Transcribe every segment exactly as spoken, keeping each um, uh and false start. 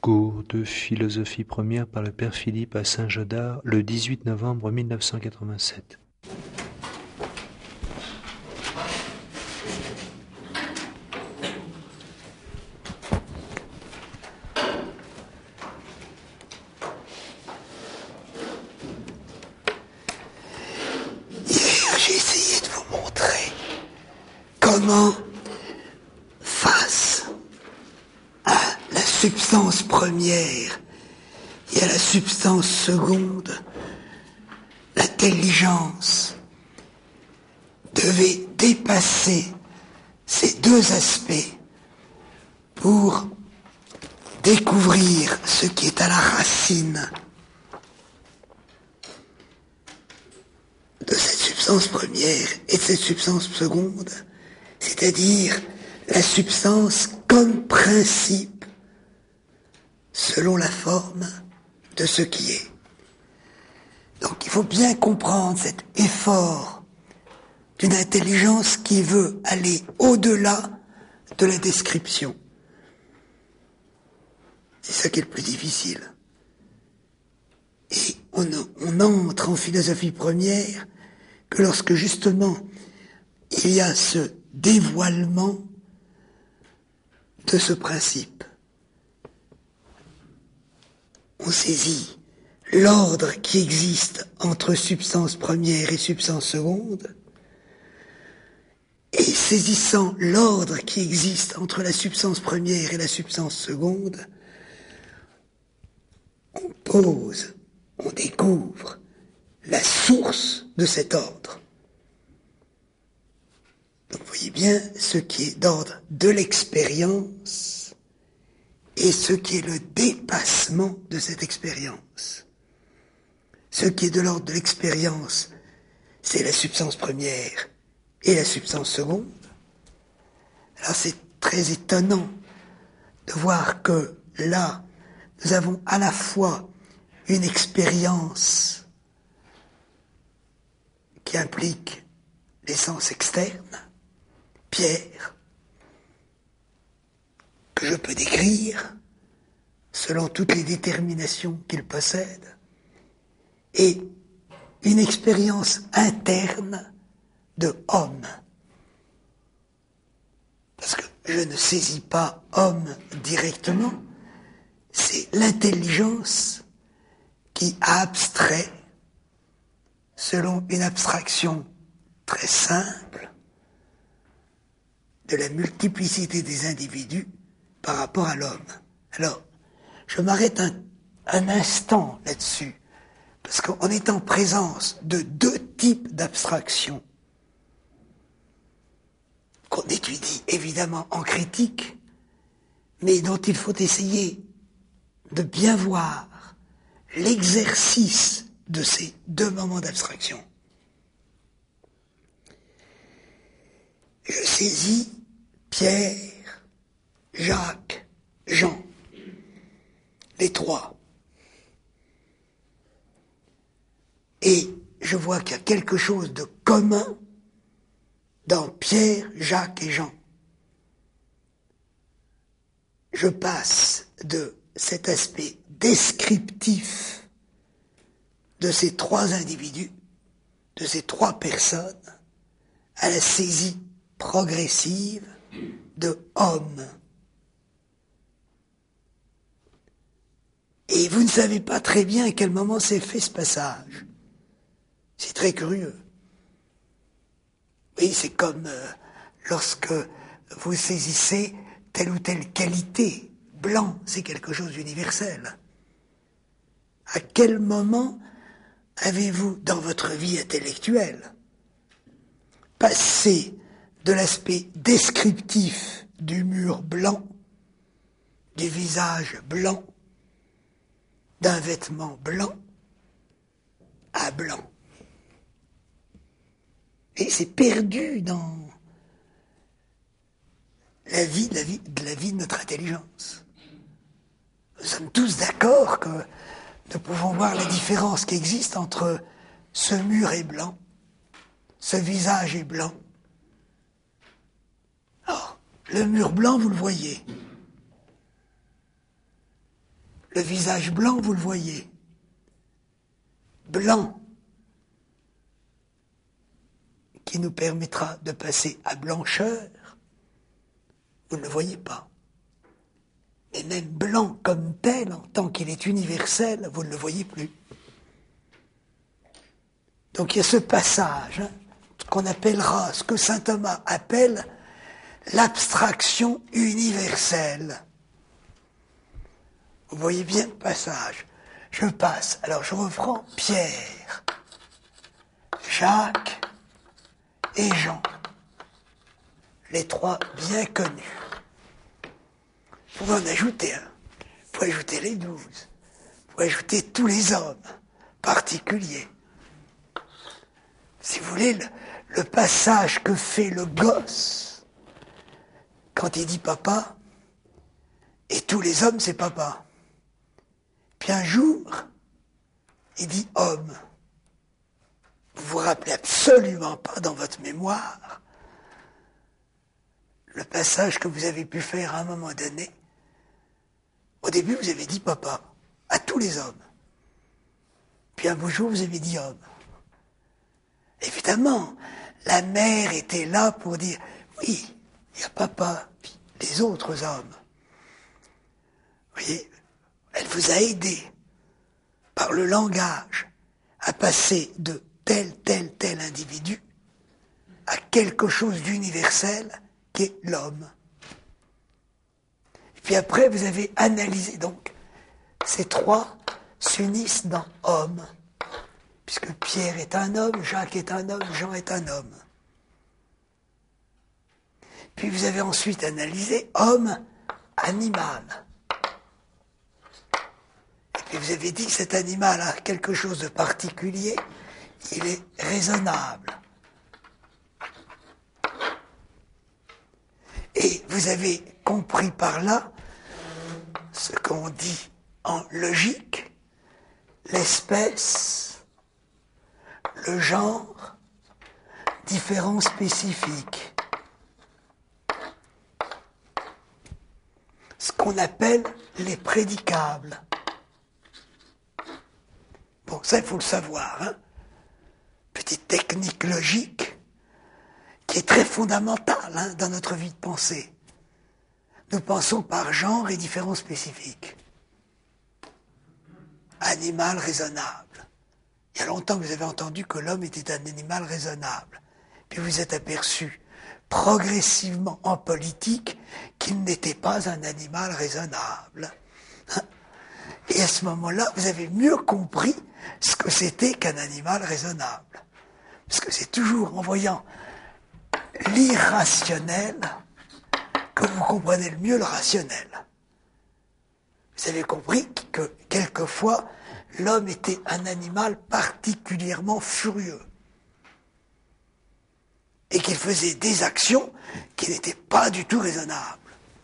Cours de philosophie première par le Père Philippe à Saint-Gaudard le dix-huit novembre mille neuf cent quatre-vingt-sept. Hier, j'ai essayé de vous montrer comment, face à la substance première et à la substance seconde, l'intelligence devait dépasser ces deux aspects pour découvrir ce qui est à la racine de cette substance première et de cette substance seconde, c'est-à-dire la substance comme principe selon la forme de ce qui est. Donc il faut bien comprendre cet effort d'une intelligence qui veut aller au-delà de la description. C'est ça qui est le plus difficile. Et on, on entre en philosophie première que lorsque justement il y a ce dévoilement de ce principe. On saisit l'ordre qui existe entre substance première et substance seconde, et saisissant l'ordre qui existe entre la substance première et la substance seconde, on pose, on découvre la source de cet ordre. Donc vous voyez bien ce qui est d'ordre de l'expérience et ce qui est le dépassement de cette expérience. Ce qui est de l'ordre de l'expérience, c'est la substance première et la substance seconde. Alors c'est très étonnant de voir que là, nous avons à la fois une expérience qui implique les sens externes, Pierre, que je peux décrire selon toutes les déterminations qu'il possède, et une expérience interne de homme. Parce que je ne saisis pas homme directement, c'est l'intelligence qui abstrait, selon une abstraction très simple, de la multiplicité des individus par rapport à l'homme. Alors, je m'arrête un, un instant là-dessus, parce qu'on est en présence de deux types d'abstractions qu'on étudie évidemment en critique, mais dont il faut essayer de bien voir l'exercice de ces deux moments d'abstraction. Je saisis Pierre, Jacques, Jean, les trois. Et je vois qu'il y a quelque chose de commun dans Pierre, Jacques et Jean. Je passe de cet aspect descriptif de ces trois individus, de ces trois personnes, à la saisie progressive de homme. Et vous ne savez pas très bien à quel moment s'est fait ce passage. C'est très curieux. Oui, c'est comme euh, lorsque vous saisissez telle ou telle qualité. Blanc, c'est quelque chose d'universel. À quel moment avez-vous, dans votre vie intellectuelle, passé de l'aspect descriptif du mur blanc, du visage blanc, d'un vêtement blanc, à blanc? Et c'est perdu dans la vie de la vie de, la vie de notre intelligence. Nous sommes tous d'accord que nous pouvons voir la différence qui existe entre ce mur est blanc, ce visage est blanc. Alors, le mur blanc, vous le voyez. Le visage blanc, vous le voyez. Blanc, qui nous permettra de passer à blancheur, vous ne le voyez pas. Mais même blanc comme tel, en tant qu'il est universel, vous ne le voyez plus. Donc il y a ce passage, hein, qu'on appellera, ce que saint Thomas appelle l'abstraction universelle. Vous voyez bien le passage. Je passe, alors je reprends Pierre, Jacques et Jean, les trois bien connus. Vous pouvez en ajouter un, vous pouvez ajouter les douze, vous pouvez ajouter tous les hommes particuliers. Si vous voulez, le, le passage que fait le gosse quand il dit papa, et tous les hommes c'est papa. Puis un jour, il dit homme. Vous vous rappelez absolument pas dans votre mémoire le passage que vous avez pu faire à un moment donné. Au début, vous avez dit papa à tous les hommes. Puis un beau jour, vous avez dit homme. Évidemment, la mère était là pour dire oui, il y a papa, puis les autres hommes. Vous voyez, elle vous a aidé par le langage à passer de tel, tel, tel individu à quelque chose d'universel qui est l'homme. Et puis après, vous avez analysé, donc, ces trois s'unissent dans homme, puisque Pierre est un homme, Jacques est un homme, Jean est un homme. Puis vous avez ensuite analysé homme, animal. Et vous avez dit que cet animal a quelque chose de particulier, il est raisonnable. Et vous avez compris par là ce qu'on dit en logique, l'espèce, le genre, différents spécifiques. Ce qu'on appelle les prédicables. Bon, ça, il faut le savoir, hein. Petite technique logique qui est très fondamentale, hein, dans notre vie de pensée. Nous pensons par genre et différents spécifiques. Animal raisonnable. Il y a longtemps que vous avez entendu que l'homme était un animal raisonnable. Puis vous êtes aperçu progressivement en politique qu'il n'était pas un animal raisonnable. Hein. Et à ce moment-là, vous avez mieux compris ce que c'était qu'un animal raisonnable. Parce que c'est toujours en voyant l'irrationnel que vous comprenez le mieux le rationnel. Vous avez compris que quelquefois, l'homme était un animal particulièrement furieux. Et qu'il faisait des actions qui n'étaient pas du tout raisonnables.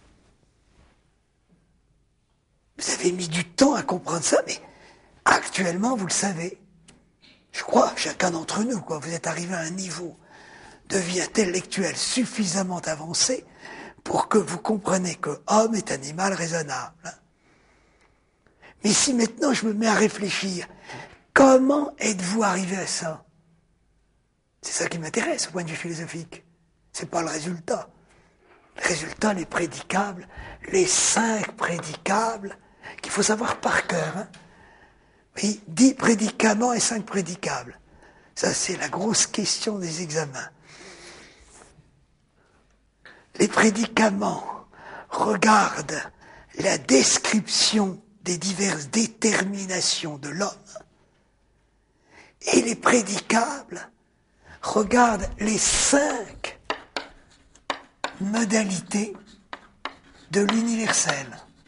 Vous avez mis du temps à comprendre ça, mais actuellement, vous le savez. Je crois, chacun d'entre nous, quoi, vous êtes arrivé à un niveau de vie intellectuelle suffisamment avancé pour que vous compreniez que homme est animal raisonnable. Mais si maintenant je me mets à réfléchir, comment êtes-vous arrivé à ça? C'est ça qui m'intéresse au point de vue philosophique. C'est pas le résultat. Le résultat, les prédicables, les cinq prédicables, qu'il faut savoir par cœur. Hein. Oui, dix prédicaments et cinq prédicables. Ça, c'est la grosse question des examens. Les prédicaments regardent la description des diverses déterminations de l'homme, et les prédicables regardent les cinq modalités de l'universel.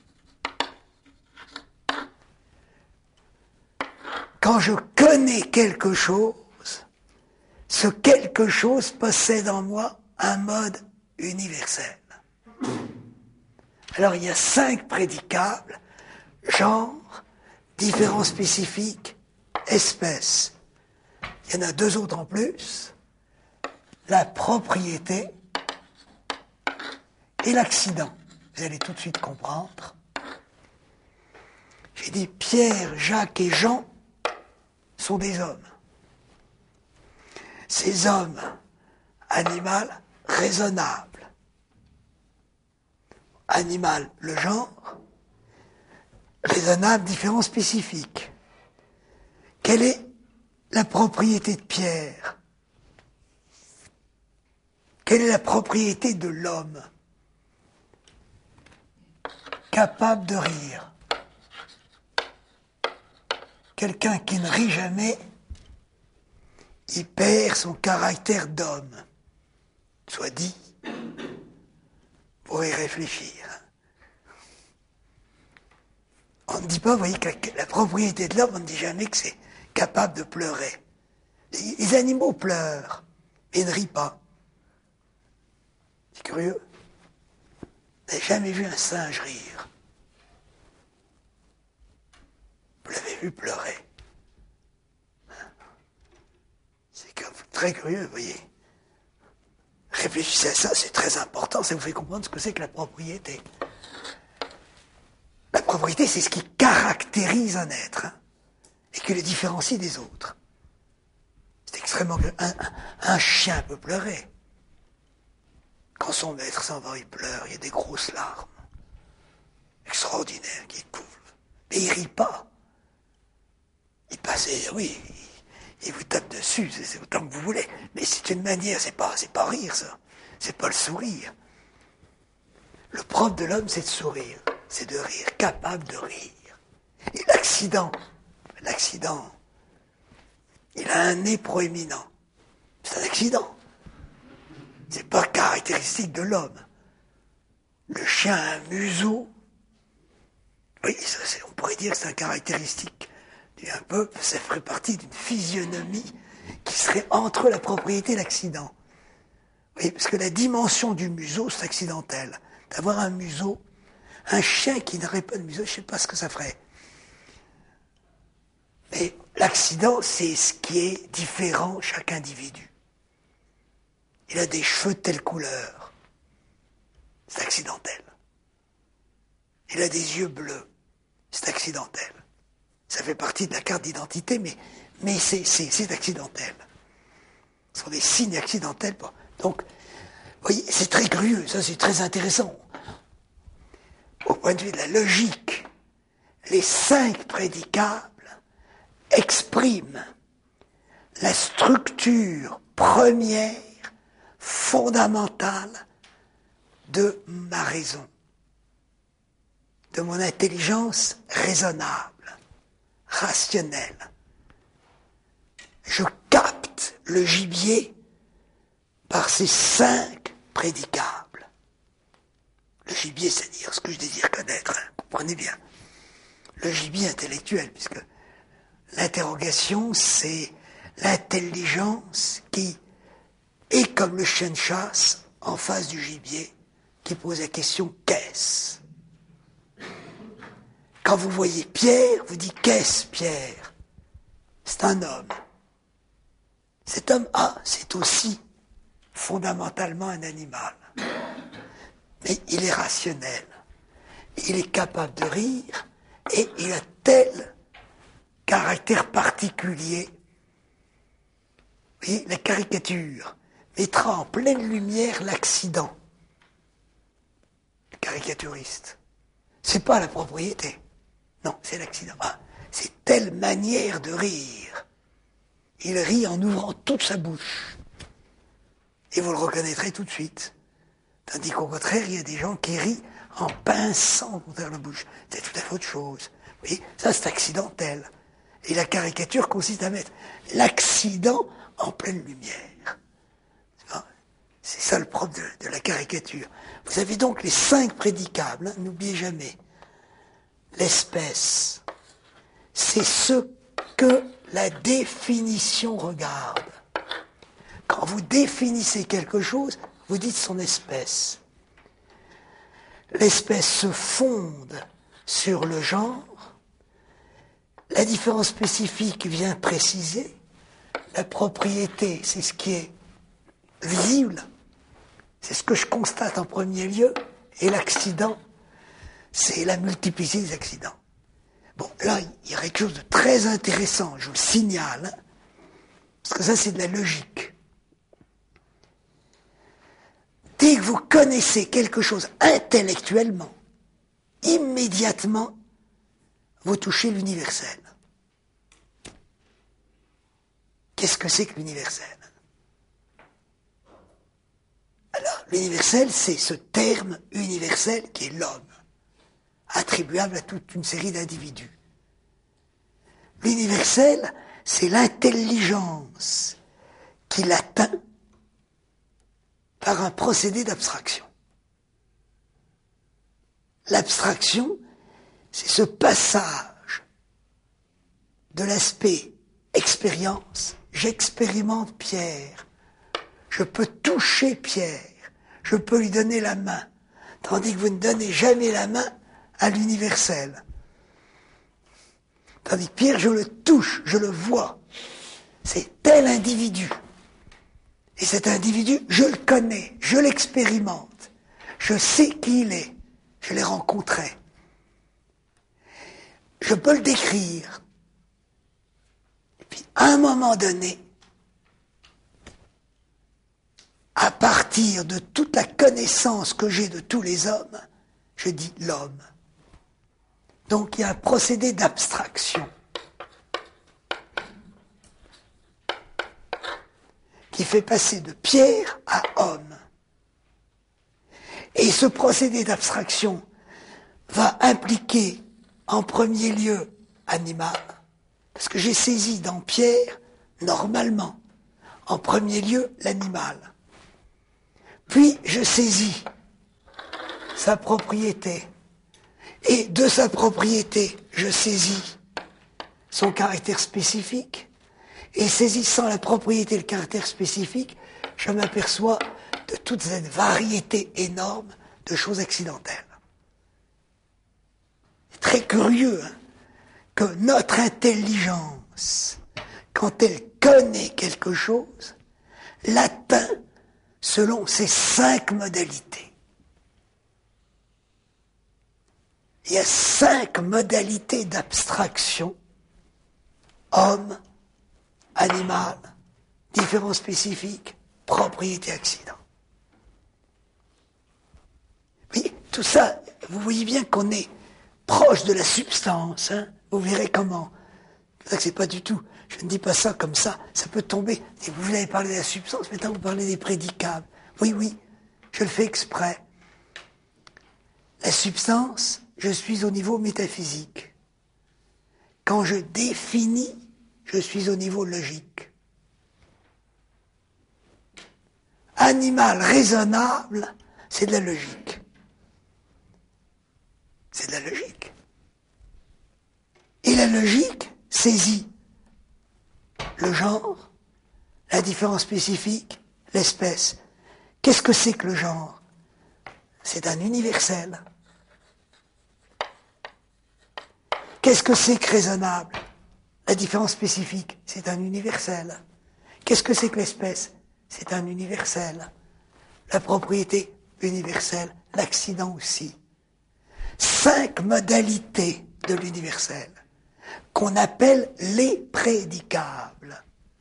Quand je connais quelque chose, ce quelque chose possède en moi un mode universel. Alors il y a cinq prédicables: genre, différents spécifiques, espèces. Il y en a deux autres en plus: la propriété et l'accident. Vous allez tout de suite comprendre. Il dit Pierre, Jacques et Jean sont des hommes. Ces hommes, animal raisonnable. Animal, le genre. Raisonnable, différent spécifique. Quelle est la propriété de Pierre? Quelle est la propriété de l'homme? Capable de rire. Quelqu'un qui ne rit jamais, il perd son caractère d'homme. Soit dit, pour y réfléchir. On ne dit pas, vous voyez, que la propriété de l'homme, on ne dit jamais que c'est capable de pleurer. Les animaux pleurent, mais ne rient pas. C'est curieux. Vous n'avez jamais vu un singe rire. Vous l'avez vu pleurer. C'est très curieux, vous voyez. Réfléchissez à ça, c'est très important, ça vous fait comprendre ce que c'est que la propriété. La propriété, c'est ce qui caractérise un être, hein, et qui le différencie des autres. C'est extrêmement... Un, un, un chien peut pleurer. Quand son maître s'en va, il pleure, il y a des grosses larmes. Extraordinaires qui coulent. Mais il rit pas. Il passe, oui, il vous tape dessus, c'est autant que vous voulez. Mais c'est une manière, c'est pas, c'est pas rire, ça. C'est pas le sourire. Le propre de l'homme, c'est de sourire. C'est de rire, capable de rire. Et l'accident, l'accident, il a un nez proéminent. C'est un accident. C'est pas caractéristique de l'homme. Le chien a un museau. Oui, ça, on pourrait dire que c'est un caractéristique un peu, ça ferait partie d'une physionomie qui serait entre la propriété et l'accident. Oui, parce que la dimension du museau, c'est accidentel. D'avoir un museau, un chien qui n'aurait pas de museau, je ne sais pas ce que ça ferait. Mais l'accident, c'est ce qui est différent chaque individu. Il a des cheveux de telle couleur. C'est accidentel. Il a des yeux bleus. C'est accidentel. Ça fait partie de la carte d'identité, mais, mais c'est, c'est, c'est accidentel. Ce sont des signes accidentels. Donc, vous voyez, c'est très curieux, ça c'est très intéressant. Au point de vue de la logique, les cinq prédicables expriment la structure première, fondamentale de ma raison, de mon intelligence raisonnable. Rationnel. Je capte le gibier par ces cinq prédicables. Le gibier, c'est-à-dire ce que je désire connaître, hein, comprenez bien. Le gibier intellectuel, puisque l'interrogation, c'est l'intelligence qui est comme le chien de chasse en face du gibier, qui pose la question « qu'est-ce ?» Quand vous voyez Pierre, vous dites « qu'est-ce Pierre ?» C'est un homme. Cet homme, ah, c'est aussi fondamentalement un animal. Mais il est rationnel. Il est capable de rire et il a tel caractère particulier. Vous voyez, la caricature mettra en pleine lumière l'accident. Le caricaturiste. C'est pas la propriété. Non, c'est l'accident. Ah, c'est telle manière de rire. Il rit en ouvrant toute sa bouche. Et vous le reconnaîtrez tout de suite. Tandis qu'au contraire, il y a des gens qui rient en pinçant contre la bouche. C'est tout à fait autre chose. Vous voyez, ça c'est accidentel. Et la caricature consiste à mettre l'accident en pleine lumière. C'est ça le propre de, de la caricature. Vous avez donc les cinq prédicables, hein, n'oubliez jamais. L'espèce, c'est ce que la définition regarde. Quand vous définissez quelque chose, vous dites son espèce. L'espèce se fonde sur le genre. La différence spécifique vient préciser. La propriété, c'est ce qui est visible. C'est ce que je constate en premier lieu. Et l'accident, c'est la multiplicité des accidents. Bon, là, il y a quelque chose de très intéressant, je le signale, hein, parce que ça, c'est de la logique. Dès que vous connaissez quelque chose intellectuellement, immédiatement, vous touchez l'universel. Qu'est-ce que c'est que l'universel? Alors, l'universel, c'est ce terme universel qui est l'homme, attribuable à toute une série d'individus. L'universel, c'est l'intelligence qui l'atteint par un procédé d'abstraction. L'abstraction, c'est ce passage de l'aspect expérience. J'expérimente Pierre. Je peux toucher Pierre. Je peux lui donner la main. Tandis que vous ne donnez jamais la main à l'universel. Tandis que Pierre, je le touche, je le vois. C'est tel individu. Et cet individu, je le connais, je l'expérimente. Je sais qui il est. Je l'ai rencontré. Je peux le décrire. Et puis, à un moment donné, à partir de toute la connaissance que j'ai de tous les hommes, je dis l'homme. Donc il y a un procédé d'abstraction qui fait passer de pierre à homme. Et ce procédé d'abstraction va impliquer en premier lieu animal, parce que j'ai saisi dans Pierre, normalement, en premier lieu l'animal. Puis je saisis sa propriété. Et de sa propriété, je saisis son caractère spécifique. Et saisissant la propriété et le caractère spécifique, je m'aperçois de toute cette variété énorme de choses accidentelles. C'est très curieux hein, que notre intelligence, quand elle connaît quelque chose, l'atteint selon ces cinq modalités. Il y a cinq modalités d'abstraction: homme, animal, différence spécifique, propriété, accident. Oui, tout ça, vous voyez bien qu'on est proche de la substance, hein, vous verrez comment. C'est ça que c'est pas du tout, je ne dis pas ça comme ça, ça peut tomber. Et vous avez parlé de la substance, maintenant vous parlez des prédicables. Oui, oui, je le fais exprès. La substance, je suis au niveau métaphysique. Quand je définis, je suis au niveau logique. Animal raisonnable, c'est de la logique. C'est de la logique. Et la logique saisit le genre, la différence spécifique, l'espèce. Qu'est-ce que c'est que le genre? C'est un universel. Qu'est-ce que c'est que raisonnable? La différence spécifique, c'est un universel. Qu'est-ce que c'est que l'espèce? C'est un universel. La propriété, universelle. L'accident aussi. Cinq modalités de l'universel qu'on appelle les prédicables.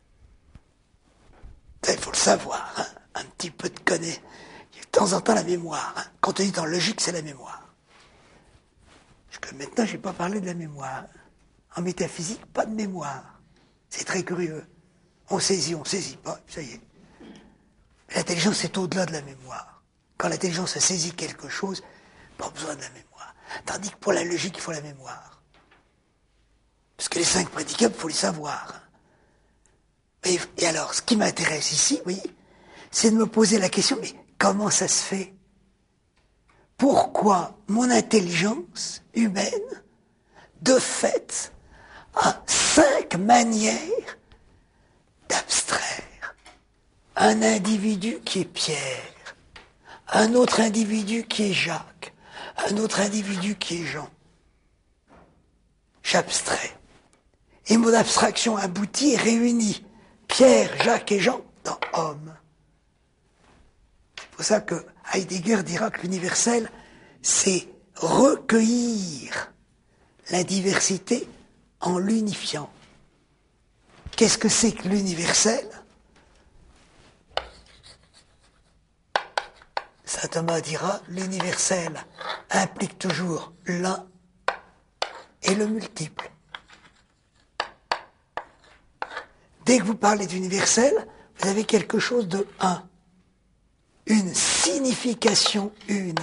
Ça, il faut le savoir, hein, un petit peu de connaître. De temps en temps, la mémoire. Hein. Quand on dit en logique, c'est la mémoire. Parce que maintenant, je n'ai pas parlé de la mémoire. En métaphysique, pas de mémoire. C'est très curieux. On saisit, on ne saisit pas, ça y est. L'intelligence est au-delà de la mémoire. Quand l'intelligence a saisi quelque chose, pas besoin de la mémoire. Tandis que pour la logique, il faut la mémoire. Parce que les cinq prédicables, il faut les savoir. Et, et alors, ce qui m'intéresse ici, oui, c'est de me poser la question, mais comment ça se fait? Pourquoi mon intelligence humaine, de fait, a cinq manières d'abstraire un individu qui est Pierre, un autre individu qui est Jacques, un autre individu qui est Jean. J'abstrais. Et mon abstraction aboutit et réunit Pierre, Jacques et Jean dans homme. C'est pour ça que Heidegger dira que l'universel, c'est recueillir la diversité en l'unifiant. Qu'est-ce que c'est que l'universel? Saint Thomas dira, l'universel implique toujours l'un et le multiple. Dès que vous parlez d'universel, vous avez quelque chose de un, une signification une.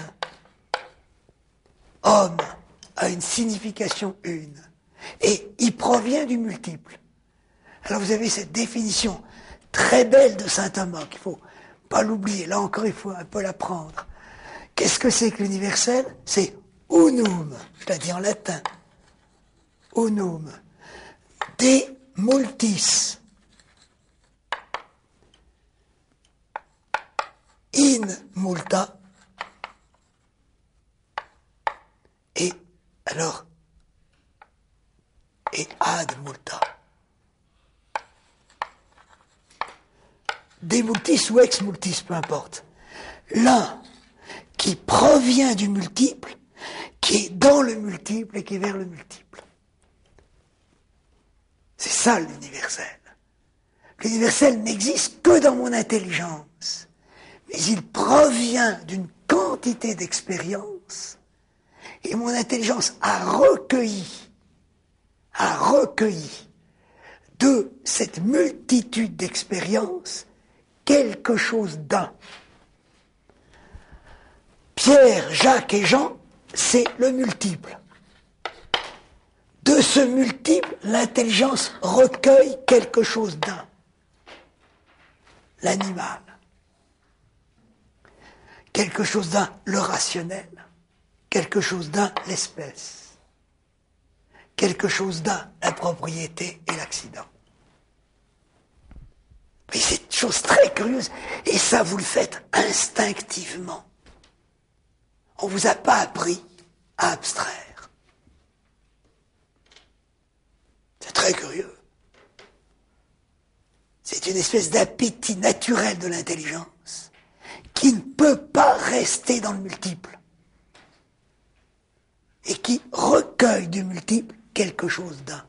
Homme a une signification une, et il provient du multiple. Alors vous avez cette définition très belle de saint Thomas, qu'il ne faut pas l'oublier, là encore il faut un peu l'apprendre. Qu'est-ce que c'est que l'universel? C'est unum, je l'ai dit en latin, unum, de multis, in multa, et alors, et ad multa. De multis ou ex multis, peu importe. L'un qui provient du multiple, qui est dans le multiple et qui est vers le multiple. C'est ça l'universel. L'universel n'existe que dans mon intelligence, mais il provient d'une quantité d'expériences, et mon intelligence a recueilli, a recueilli de cette multitude d'expériences quelque chose d'un. Pierre, Jacques et Jean, c'est le multiple. De ce multiple, l'intelligence recueille quelque chose d'un. L'animal. Quelque chose d'un, le rationnel. Quelque chose d'un, l'espèce. Quelque chose d'un, la propriété et l'accident. Mais c'est une chose très curieuse, et ça vous le faites instinctivement. On ne vous a pas appris à abstraire. C'est très curieux. C'est une espèce d'appétit naturel de l'intelligence qui ne peut pas rester dans le multiple et qui recueille du multiple quelque chose d'un.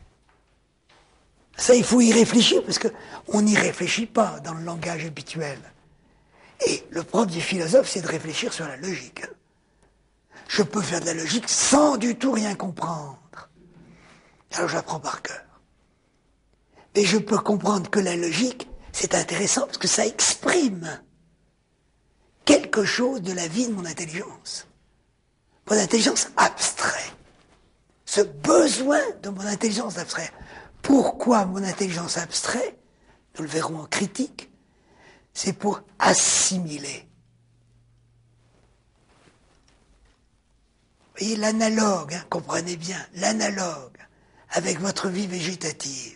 Ça, il faut y réfléchir, parce qu'on n'y réfléchit pas dans le langage habituel. Et le propre du philosophe, c'est de réfléchir sur la logique. Je peux faire de la logique sans du tout rien comprendre. Alors j'apprends par cœur. Mais je peux comprendre que la logique, c'est intéressant, parce que ça exprime quelque chose de la vie de mon intelligence. Mon intelligence abstrait. Ce besoin de mon intelligence d'abstraire. Pourquoi mon intelligence abstrait? Nous le verrons en critique. C'est pour assimiler. Vous voyez, l'analogue, hein, comprenez bien, l'analogue avec votre vie végétative.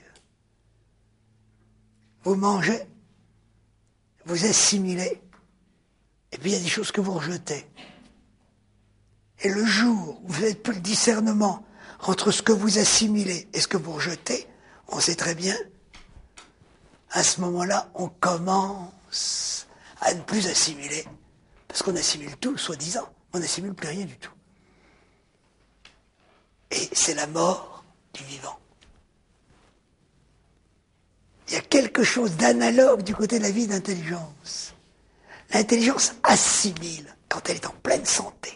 Vous mangez, vous assimilez, et puis il y a des choses que vous rejetez. Et le jour où vous n'avez plus le discernement entre ce que vous assimilez et ce que vous rejetez, on sait très bien, à ce moment-là, on commence à ne plus assimiler, parce qu'on assimile tout, soi-disant, on n'assimile plus rien du tout. Et c'est la mort du vivant. Il y a quelque chose d'analogue du côté de la vie d'intelligence. L'intelligence assimile quand elle est en pleine santé.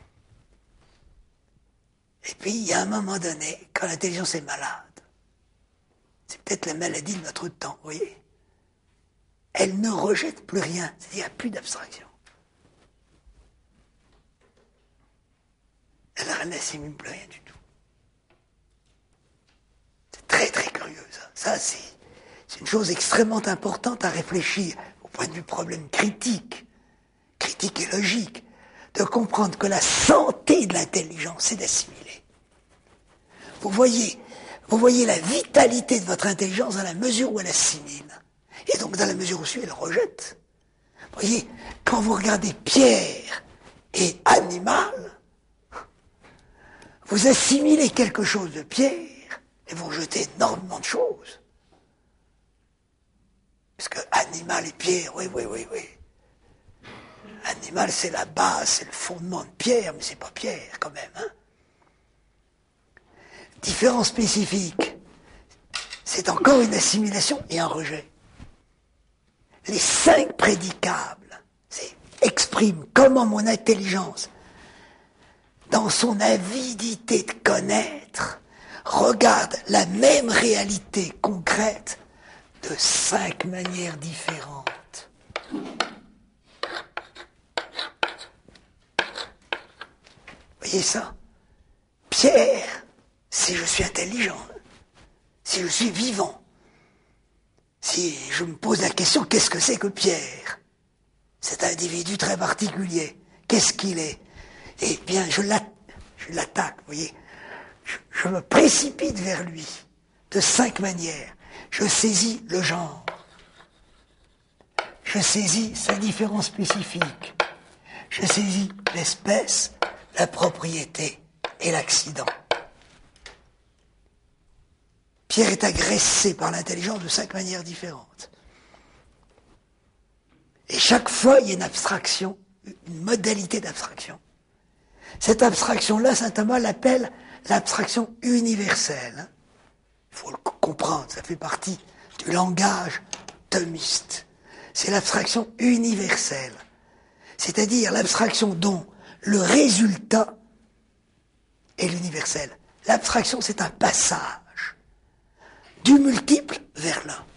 Et puis, il y a un moment donné, quand l'intelligence est malade, c'est peut-être la maladie de notre temps, vous voyez. Elle ne rejette plus rien, c'est-à-dire qu'il n'y a plus d'abstraction. Elle n'assimile plus rien du tout. C'est très très curieux, ça. Ça, c'est, c'est une chose extrêmement importante à réfléchir au point de vue problème critique, critique et logique, de comprendre que la santé de l'intelligence, c'est d'assimiler. Vous voyez, vous voyez la vitalité de votre intelligence dans la mesure où elle assimile. Et donc dans la mesure où elle rejette. Vous voyez, quand vous regardez Pierre et animal, vous assimilez quelque chose de Pierre et vous rejetez énormément de choses. Parce que animal et Pierre, oui, oui, oui, oui. Animal, c'est la base, c'est le fondement de Pierre, mais c'est pas Pierre quand même, hein. différence spécifique, c'est encore une assimilation et un rejet. Les cinq prédicables expriment comment mon intelligence, dans son avidité de connaître, regarde la même réalité concrète de cinq manières différentes. Voyez ça? Pierre, si je suis intelligent, si je suis vivant, si je me pose la question, qu'est-ce que c'est que Pierre? Cet individu très particulier, qu'est-ce qu'il est? Eh bien, je l'attaque, vous voyez. Je, je me précipite vers lui de cinq manières. Je saisis le genre. Je saisis sa différence spécifique. Je saisis l'espèce, la propriété et l'accident. Pierre est agressé par l'intelligence de cinq manières différentes. Et chaque fois, il y a une abstraction, une modalité d'abstraction. Cette abstraction-là, saint Thomas l'appelle l'abstraction universelle. Il faut le comprendre, ça fait partie du langage thomiste. C'est l'abstraction universelle, c'est-à-dire l'abstraction dont le résultat est l'universel. L'abstraction, c'est un passage du multiple vers l'un.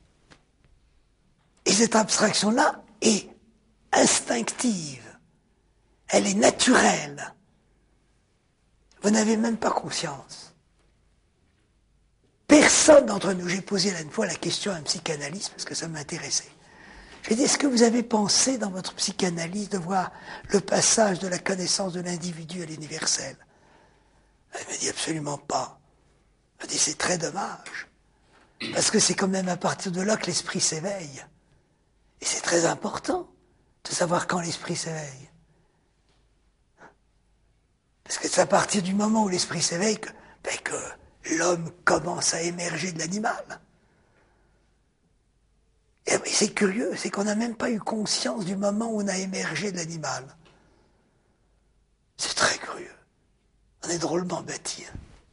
Et cette abstraction-là est instinctive, elle est naturelle. Vous n'avez même pas conscience. Personne d'entre nous, j'ai posé là une fois la question à un psychanalyste parce que ça m'intéressait. J'ai dit, est-ce que vous avez pensé dans votre psychanalyse de voir le passage de la connaissance de l'individu à l'universel? Elle m'a dit absolument pas. Elle m'a dit, c'est très dommage. Parce que c'est quand même à partir de là que l'esprit s'éveille. Et c'est très important de savoir quand l'esprit s'éveille. Parce que c'est à partir du moment où l'esprit s'éveille que, ben que l'homme commence à émerger de l'animal. Et c'est curieux, c'est qu'on n'a même pas eu conscience du moment où on a émergé de l'animal. C'est très curieux. On est drôlement bâtis.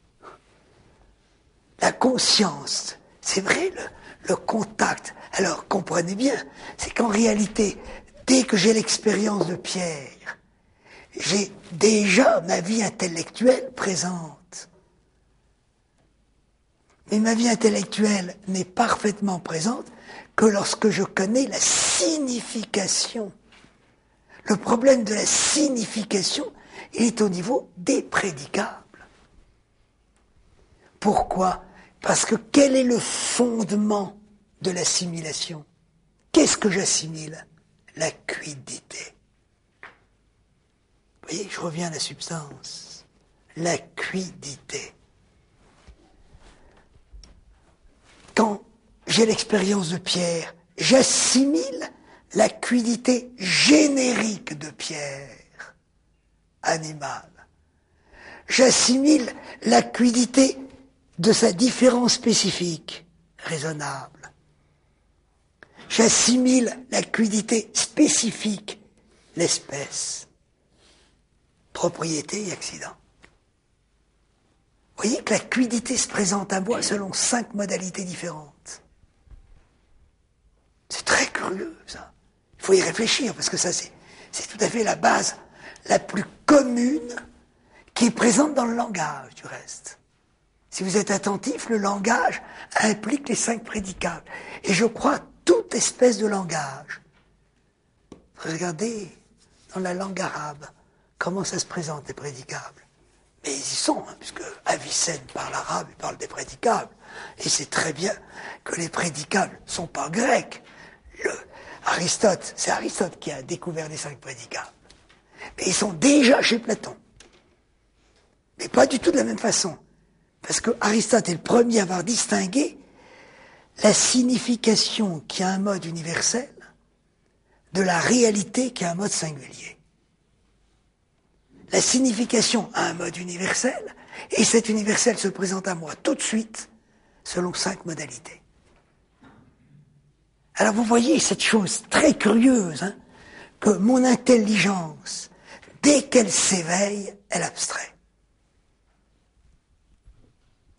La conscience, c'est vrai, le, le contact. Alors, comprenez bien, c'est qu'en réalité, dès que j'ai l'expérience de Pierre, j'ai déjà ma vie intellectuelle présente. Mais ma vie intellectuelle n'est parfaitement présente que lorsque je connais la signification. Le problème de la signification, il est au niveau des prédicables. Pourquoi? Parce que quel est le fondement de l'assimilation? Qu'est-ce que j'assimile? La quiddité. Vous voyez, je reviens à la substance. La quiddité. Quand j'ai l'expérience de Pierre, j'assimile la quiddité générique de Pierre, animal. J'assimile la quiddité de sa différence spécifique, raisonnable. J'assimile la quiddité spécifique, l'espèce, propriété et accident. Vous voyez que la quiddité se présente à moi selon cinq modalités différentes. C'est très curieux, ça. Il faut y réfléchir, parce que ça, c'est, c'est tout à fait la base la plus commune qui est présente dans le langage, du reste. Si vous êtes attentif, le langage implique les cinq prédicables. Et je crois toute espèce de langage. Regardez dans la langue arabe comment ça se présente, les prédicables. Mais ils y sont, hein, puisque Avicenne parle arabe, il parle des prédicables. Et c'est très bien que les prédicables ne sont pas grecs. Le, Aristote, c'est Aristote qui a découvert les cinq prédicables. Mais ils sont déjà chez Platon. Mais pas du tout de la même façon. Parce que Aristote est le premier à avoir distingué la signification qui a un mode universel de la réalité qui a un mode singulier. La signification a un mode universel, et cet universel se présente à moi tout de suite, selon cinq modalités. Alors vous voyez cette chose très curieuse, hein, que mon intelligence, dès qu'elle s'éveille, elle abstrait.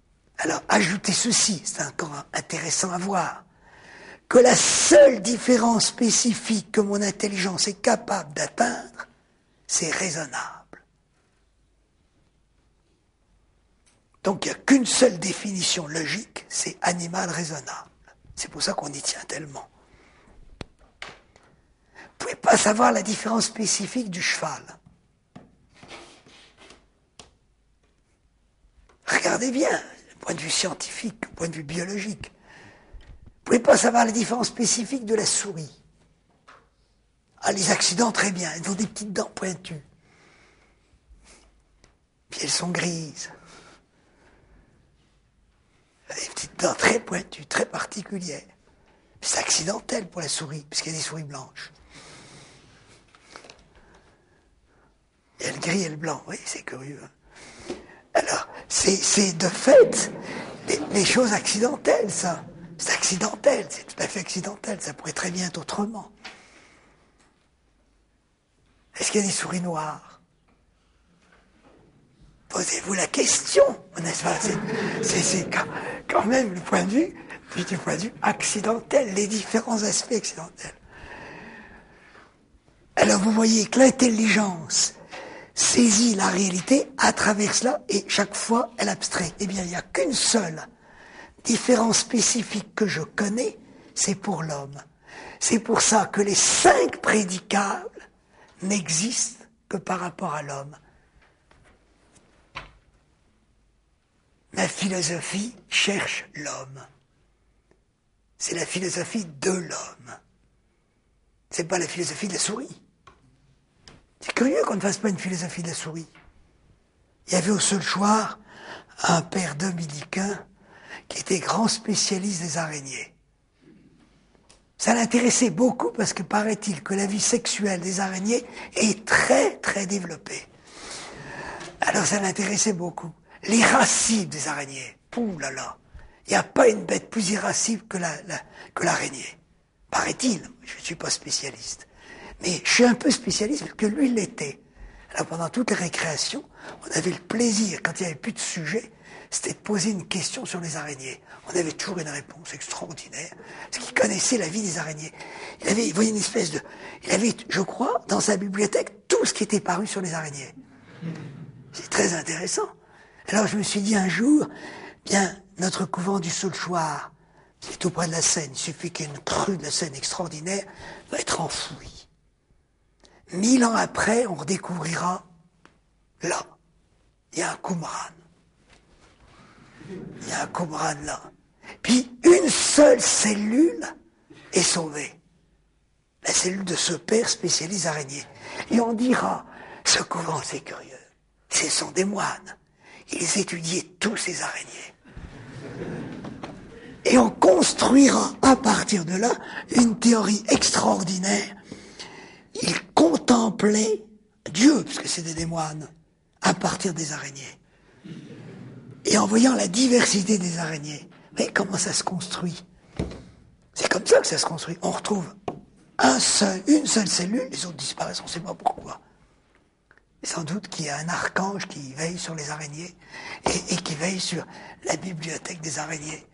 Alors, ajoutez ceci, c'est encore intéressant à voir, que la seule différence spécifique que mon intelligence est capable d'atteindre, c'est raisonnable. Donc, il n'y a qu'une seule définition logique, c'est animal raisonnable. C'est pour ça qu'on y tient tellement. Vous ne pouvez pas savoir la différence spécifique du cheval. Regardez bien, du point de vue scientifique, du point de vue biologique. Vous ne pouvez pas savoir la différence spécifique de la souris. Ah, les accidents, très bien, elles ont des petites dents pointues. Puis elles sont grises. Des petites dents très pointues, très particulières. Puis c'est accidentel pour la souris, puisqu'il y a des souris blanches. Il y a le gris et le blanc, oui, c'est curieux. Alors, c'est, c'est de fait les, les choses accidentelles, ça. C'est accidentel, c'est tout à fait accidentel, ça pourrait très bien être autrement. Est-ce qu'il y a des souris noires? Posez-vous la question, n'est-ce pas? C'est, c'est, c'est quand, quand même le point de vue, du point de vue accidentel, les différents aspects accidentels. Alors vous voyez que l'intelligence saisit la réalité à travers cela, et chaque fois elle abstrait. Eh bien, il n'y a qu'une seule différence spécifique que je connais, c'est pour l'homme. C'est pour ça que les cinq prédicables n'existent que par rapport à l'homme. La philosophie cherche l'homme. C'est la philosophie de l'homme. C'est pas la philosophie de la souris. C'est curieux qu'on ne fasse pas une philosophie de la souris. Il y avait au Seulchoir un père dominicain qui était grand spécialiste des araignées. Ça l'intéressait beaucoup parce que paraît-il que la vie sexuelle des araignées est très très développée. Alors ça l'intéressait beaucoup. L'irascible des araignées, pouh là là, il n'y a pas une bête plus irascible que, la, la, que l'araignée. Paraît-il, je ne suis pas spécialiste. Mais je suis un peu spécialiste parce que lui l'était. Alors pendant toutes les récréations, on avait le plaisir, quand il n'y avait plus de sujet, c'était de poser une question sur les araignées. On avait toujours une réponse extraordinaire, parce qu'il connaissait la vie des araignées. Il avait, il voyait une espèce de... Il avait, je crois, dans sa bibliothèque, tout ce qui était paru sur les araignées. C'est très intéressant. Alors je me suis dit un jour, bien, notre couvent du Seulchoir, qui est tout près de la Seine, il suffit qu'il y ait une crue de la Seine extraordinaire, va être enfouie. Mille ans après, on redécouvrira, là, il y a un Qumran. Il y a un Qumran là. Puis une seule cellule est sauvée. La cellule de ce père spécialiste araignée. Et on dira, ce couvent c'est curieux, ce sont des moines. Ils étudiaient tous ces araignées. Et on construira à partir de là une théorie extraordinaire. Ils contemplaient Dieu, parce que c'était des moines, à partir des araignées. Et en voyant la diversité des araignées, mais comment ça se construit? C'est comme ça que ça se construit. On retrouve un seul, une seule cellule, les autres disparaissent, on ne sait pas pourquoi. Et sans doute qu'il y a un archange qui veille sur les araignées et, et qui veille sur la bibliothèque des araignées.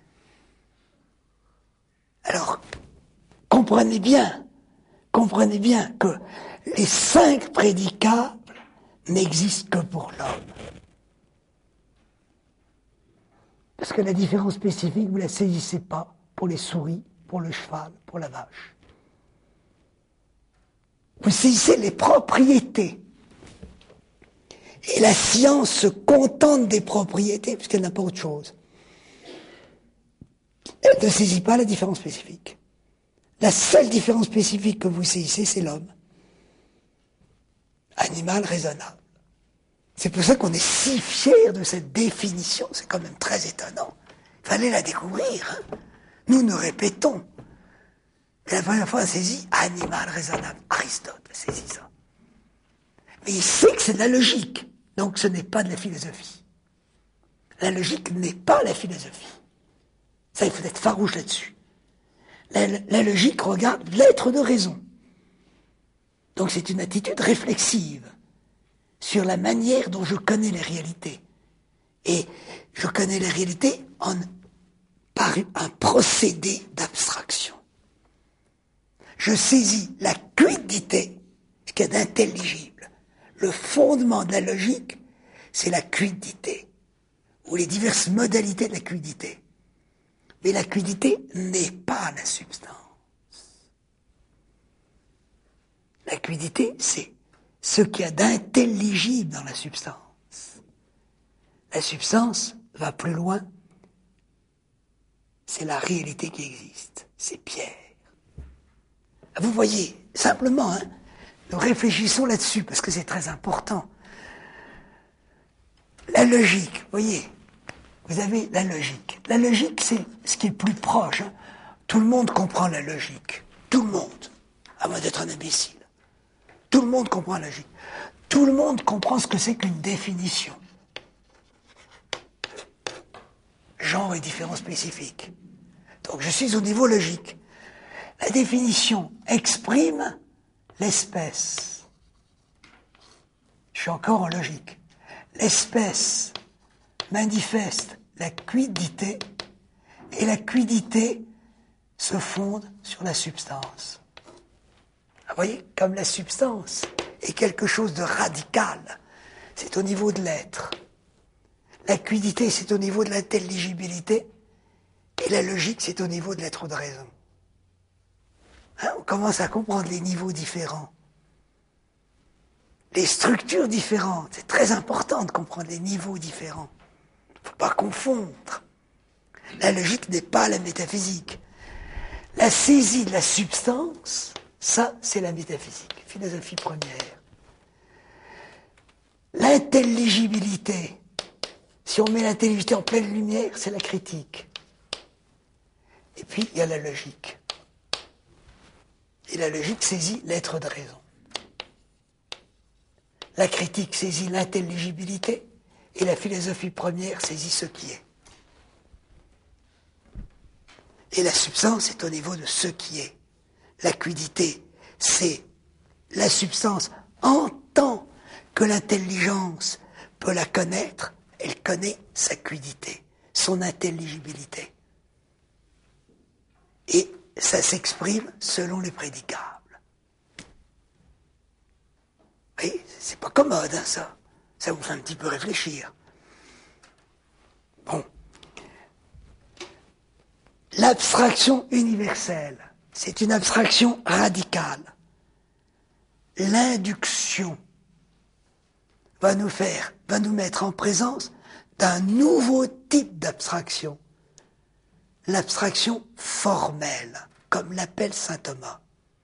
Alors, comprenez bien, comprenez bien que les cinq prédicables n'existent que pour l'homme. Parce que la différence spécifique, vous ne la saisissez pas pour les souris, pour le cheval, pour la vache. Vous saisissez les propriétés. Et la science se contente des propriétés, puisqu'elle n'a pas autre chose. Elle ne saisit pas la différence spécifique. La seule différence spécifique que vous saisissez, c'est l'homme. Animal raisonnable. C'est pour ça qu'on est si fiers de cette définition, c'est quand même très étonnant. Il fallait la découvrir. Hein. Nous nous répétons. Mais la première fois, on saisit animal raisonnable. Aristote a saisi ça. Mais il sait que c'est de la logique. Donc ce n'est pas de la philosophie. La logique n'est pas la philosophie. Ça, il faut être farouche là-dessus. La, la logique regarde l'être de raison. Donc c'est une attitude réflexive sur la manière dont je connais les réalités. Et je connais les réalités en, par un procédé d'abstraction. Je saisis la quiddité, ce qu'il y a d'intelligible. Le fondement de la logique, c'est la quiddité, ou les diverses modalités de la quiddité. Mais la quiddité n'est pas la substance. La quiddité, c'est ce qu'il y a d'intelligible dans la substance. La substance va plus loin, c'est la réalité qui existe, c'est Pierre. Vous voyez, simplement, hein, nous réfléchissons là-dessus, parce que c'est très important. La logique, vous voyez, vous avez la logique. La logique, c'est ce qui est plus proche. Hein. Tout le monde comprend la logique. Tout le monde, à moins d'être un imbécile. Tout le monde comprend la logique. Tout le monde comprend ce que c'est qu'une définition. Genre et différence spécifique. Donc je suis au niveau logique. La définition exprime l'espèce. Je suis encore en logique. L'espèce manifeste la quiddité et la quiddité se fonde sur la substance. Vous voyez, comme la substance est quelque chose de radical, c'est au niveau de l'être. La quiddité, c'est au niveau de l'intelligibilité et la logique, c'est au niveau de l'être de raison. Hein, on commence à comprendre les niveaux différents. Les structures différentes. C'est très important de comprendre les niveaux différents. Il ne faut pas confondre. La logique n'est pas la métaphysique. La saisie de la substance, ça, c'est la métaphysique, philosophie première. L'intelligibilité, si on met l'intelligibilité en pleine lumière, c'est la critique. Et puis, il y a la logique. Et la logique saisit l'être de raison. La critique saisit l'intelligibilité et la philosophie première saisit ce qui est. Et la substance est au niveau de ce qui est. La quiddité, c'est la substance en tant que l'intelligence peut la connaître, elle connaît sa quiddité, son intelligibilité. Et ça s'exprime selon les prédicables. Oui, c'est pas commode, hein, ça. Ça vous fait un petit peu réfléchir. Bon. L'abstraction universelle, c'est une abstraction radicale. L'induction va nous faire, va nous mettre en présence d'un nouveau type d'abstraction. L'abstraction formelle, comme l'appelle saint Thomas.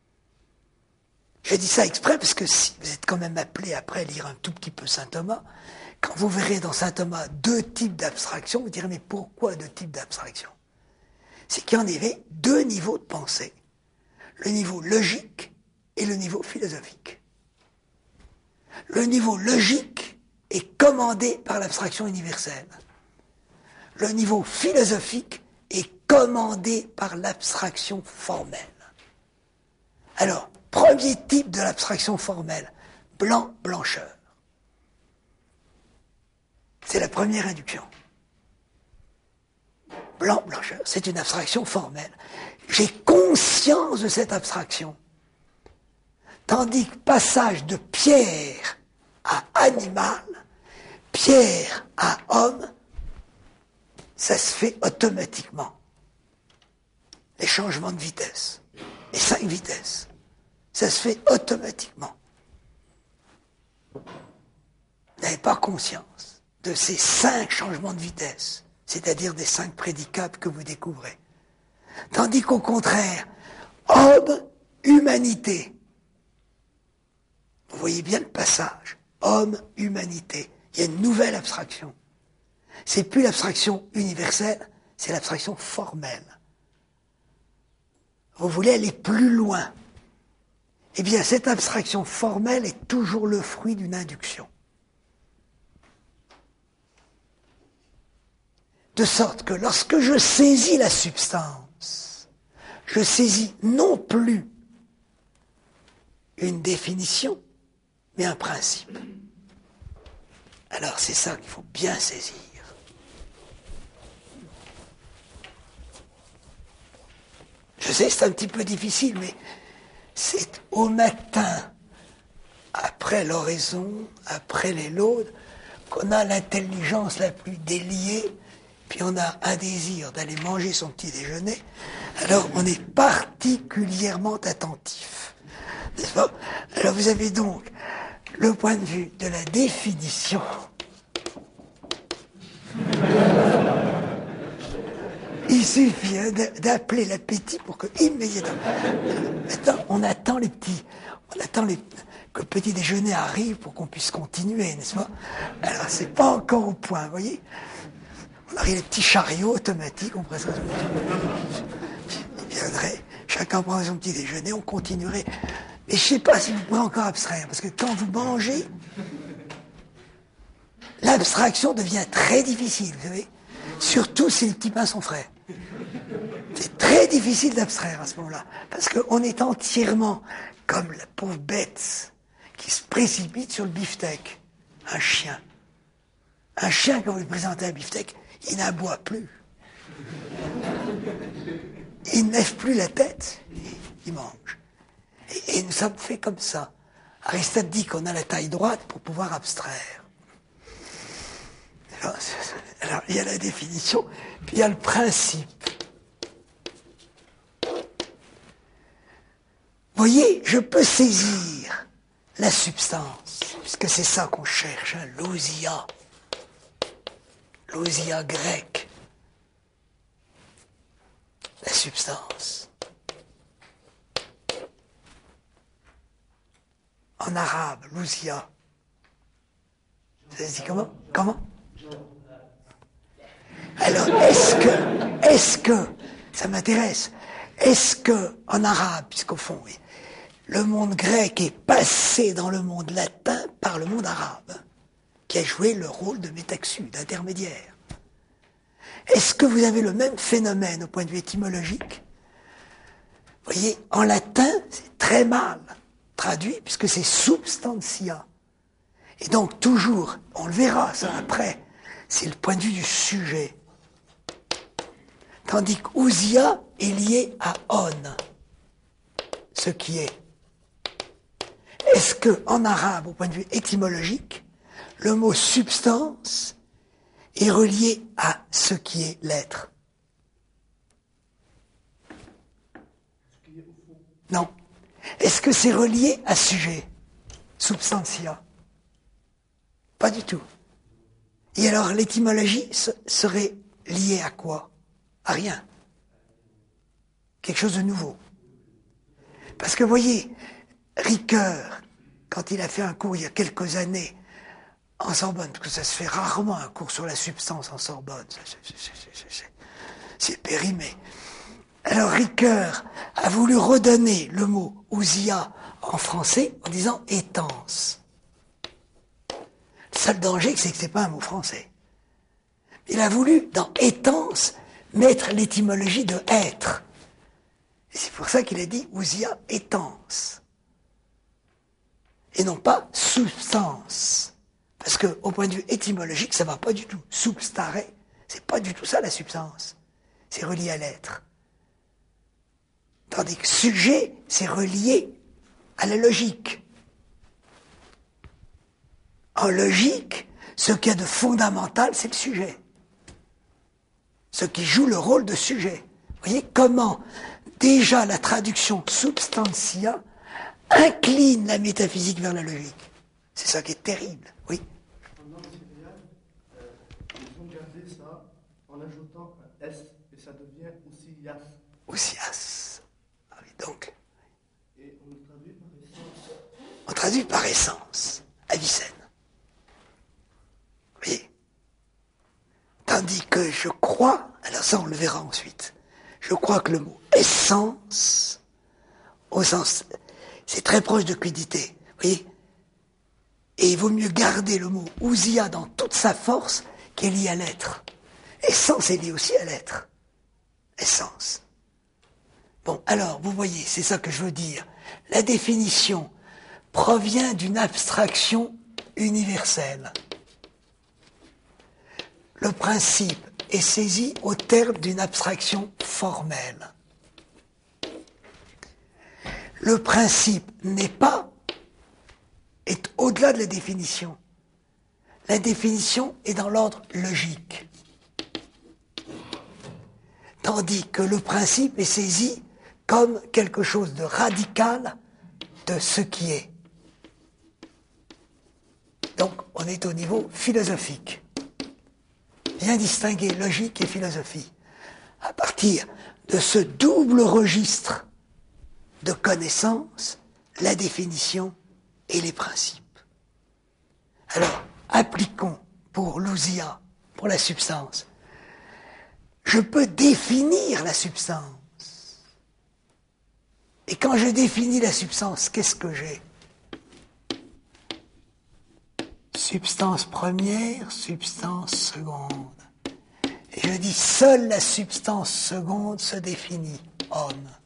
Je dis ça exprès parce que si vous êtes quand même appelé après à lire un tout petit peu saint Thomas, quand vous verrez dans saint Thomas deux types d'abstraction, vous direz mais pourquoi deux types d'abstraction? C'est qu'il y en avait deux niveaux de pensée. Le niveau logique et le niveau philosophique. Le niveau logique est commandé par l'abstraction universelle. Le niveau philosophique est commandé par l'abstraction formelle. Alors, premier type de l'abstraction formelle, blanc-blancheur. C'est la première induction. Blanc-blancheur, c'est une abstraction formelle. J'ai conscience de cette abstraction. Tandis que passage de pierre à animal, pierre à homme, ça se fait automatiquement. Les changements de vitesse, les cinq vitesses, ça se fait automatiquement. Vous n'avez pas conscience de ces cinq changements de vitesse, c'est-à-dire des cinq prédicables que vous découvrez. Tandis qu'au contraire, homme, humanité. Vous voyez bien le passage. Homme, humanité. Il y a une nouvelle abstraction. C'est plus l'abstraction universelle, c'est l'abstraction formelle. Vous voulez aller plus loin. Eh bien, cette abstraction formelle est toujours le fruit d'une induction. De sorte que lorsque je saisis la substance, je saisis non plus une définition, mais un principe. Alors c'est ça qu'il faut bien saisir. sais, c'est un petit peu difficile, mais c'est au matin, après l'oraison, après les laudes, qu'on a l'intelligence la plus déliée, puis on a un désir d'aller manger son petit déjeuner, alors on est particulièrement attentif. N'est-ce pas? Alors vous avez donc le point de vue de la définition. Il suffit hein, d'appeler l'appétit pour que immédiatement. Maintenant, on attend les petits, on attend les, que le petit déjeuner arrive pour qu'on puisse continuer, n'est-ce pas? Alors c'est pas encore au point, vous voyez? On arrive les petits chariots automatiques, on presque. Il viendrait, chacun prendrait son petit déjeuner, on continuerait. Mais je sais pas si vous pourrez encore abstraire, parce que quand vous mangez, l'abstraction devient très difficile, vous savez? Surtout si les petits pains sont frais. C'est très difficile d'abstraire à ce moment-là, parce qu'on est entièrement comme la pauvre bête qui se précipite sur le beefsteak. Un chien. Un chien, quand vous lui présentez un beefsteak, il n'aboie plus. Il ne lève plus la tête, il mange. Et, et nous sommes faits comme ça. Aristote dit qu'on a la taille droite pour pouvoir abstraire. Alors, alors, il y a la définition, puis il y a le principe. Vous voyez, je peux saisir la substance, puisque c'est ça qu'on cherche, hein, l'ousia. L'ousia grec. La substance. En arabe, l'ousia. Ça se dit comment? Comment? Alors, est-ce que, est-ce que, ça m'intéresse, est-ce que, en arabe, puisqu'au fond, oui, le monde grec est passé dans le monde latin par le monde arabe, qui a joué le rôle de métaxu, d'intermédiaire. Est-ce que vous avez le même phénomène au point de vue étymologique? Vous voyez, en latin, c'est très mal traduit, puisque c'est substantia. Et donc, toujours, on le verra ça après, c'est le point de vue du sujet. Tandis qu'ousia est lié à on, ce qui est. Est-ce que, en arabe, au point de vue étymologique, le mot substance est relié à ce qui est l'être? Non. Est-ce que c'est relié à sujet? Substantia? Pas du tout. Et alors, l'étymologie serait liée à quoi? À rien. Quelque chose de nouveau. Parce que, vous voyez, Ricoeur, quand il a fait un cours il y a quelques années en Sorbonne, parce que ça se fait rarement un cours sur la substance en Sorbonne, c'est périmé. Alors Ricoeur a voulu redonner le mot ousia en français en disant étance. Le seul danger, c'est que c'est pas un mot français. Il a voulu, dans étance, mettre l'étymologie de être. Et c'est pour ça qu'il a dit ousia étance. Et non pas substance. Parce que, au point de vue étymologique, ça va pas du tout. Substare, c'est pas du tout ça la substance. C'est relié à l'être. Tandis que sujet, c'est relié à la logique. En logique, ce qu'il y a de fondamental, c'est le sujet. Ce qui joue le rôle de sujet. Vous voyez comment déjà la traduction substantia incline la métaphysique vers la logique. C'est ça qui est terrible, oui. Pendant le céréal, euh, ils ont gardé ça en ajoutant un S et ça devient ousias. Ousias. Ah oui, donc. Et on le traduit par essence. On traduit par essence. Avicenne. Oui. Tandis que je crois, alors ça on le verra ensuite, je crois que le mot essence, au sens, c'est très proche de quidité, vous voyez. Et il vaut mieux garder le mot ousia dans toute sa force qui est lié à l'être. Essence est lié aussi à l'être. Essence. Bon, alors, vous voyez, c'est ça que je veux dire. La définition provient d'une abstraction universelle. Le principe est saisi au terme d'une abstraction formelle. le principe n'est pas, est au-delà de la définition. La définition est dans l'ordre logique. Tandis que le principe est saisi comme quelque chose de radical de ce qui est. Donc, on est au niveau philosophique. Bien distinguer logique et philosophie. À partir de ce double registre de connaissances, la définition et les principes. Alors, appliquons pour l'ousia, pour la substance. Je peux définir la substance. Et quand je définis la substance, qu'est-ce que j'ai ? Substance première, substance seconde. Et je dis, seule la substance seconde se définit, homme.